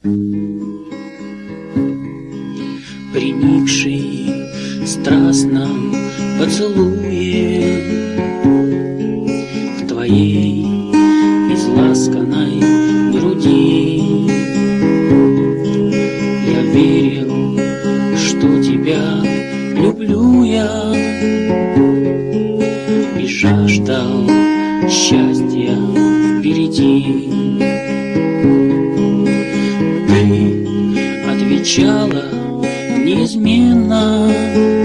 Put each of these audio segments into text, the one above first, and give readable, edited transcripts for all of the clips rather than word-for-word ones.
Приникший страстном поцелуе в твоей изласканной груди я верил, что тебя люблю я, и жаждал счастья впереди. Ты отвечала неизменно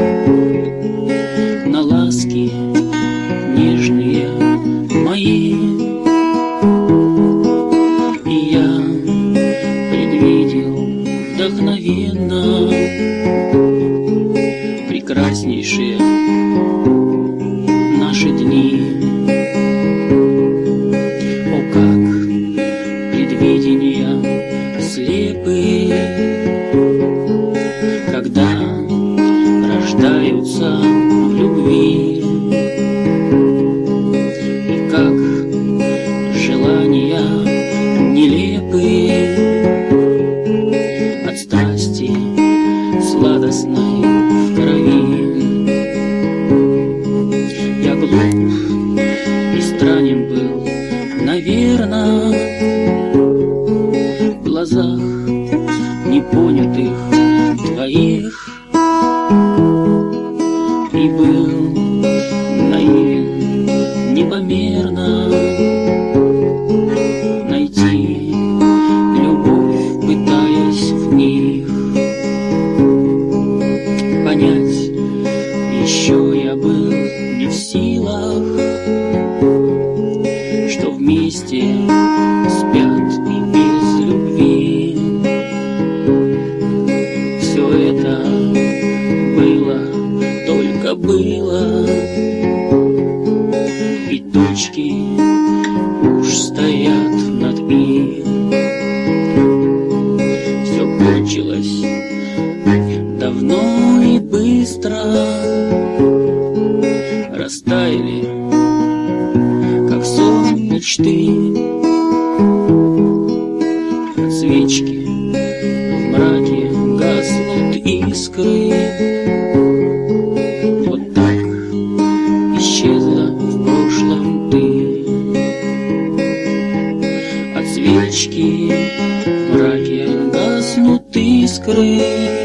на ласки нежные мои, и я предвидел вдохновенно прекраснейшие наши дни. О, как предвидения слепые, когда рождаются в любви, и как желания нелепые от страсти сладостной в крови. Я глуп и странен был, наверно, в глазах непонятых твоих, и был наивен непомерно найти любовь, пытаясь в них понять. Еще я был не в силах, что вместе спят и без любви. Все это было, только было, и точки уж стоят над «и». Все кончилось давно и быстро, растаяли, как сон мечты, от свечки в мраке гаснут искры. Вот так исчезла в прошлом ты. От свечки в мраке гаснут искры.